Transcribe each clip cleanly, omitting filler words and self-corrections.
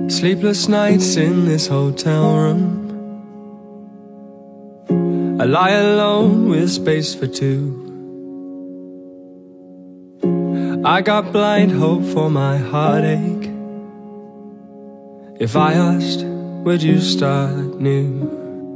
Sleepless nights in this hotel room. I lie alone with space for two. I got blind hope for my heartache. If I asked, would you start new?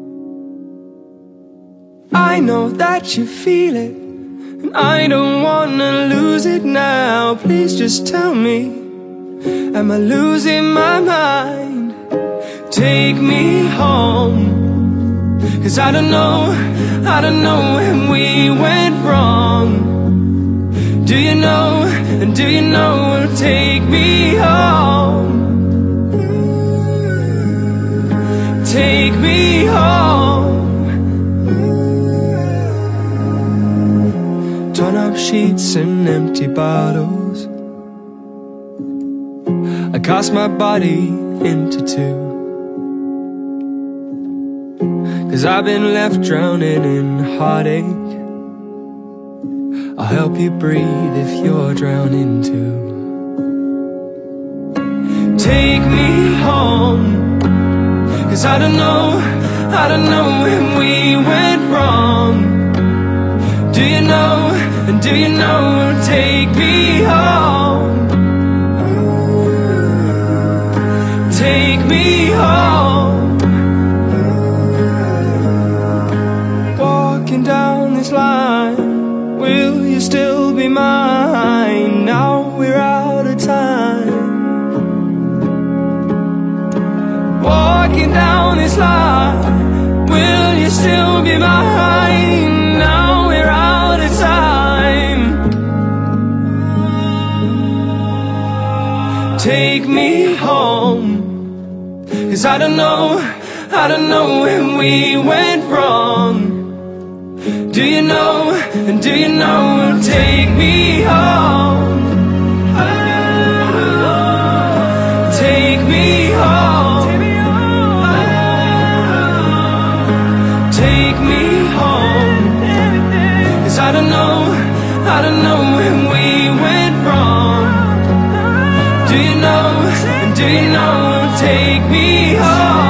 I know that you feel it, and I don't wanna lose it now. Please just tell me, am I losing my mind? Take me home, 'cause I don't know when we went wrong. Do you know, and do you know, take me home. Take me home. Torn up sheets and empty bottles. I cast my body into two, 'cause I've been left drowning in heartache. I'll help you breathe if you're drowning too. Take me home, 'cause I don't know when we went wrong. Do you know, and do you know, take me home. Take me home. Walking down this line, will you still be mine? Now we're out of time. Walking down this line, will you still be mine? Now we're out of time. Take me home, 'cause I don't know when we went wrong. Do you know, and do you know, take me home. Take me home. Take me home. 'Cause I don't know when we went wrong. Do you know, and do you know, take me home.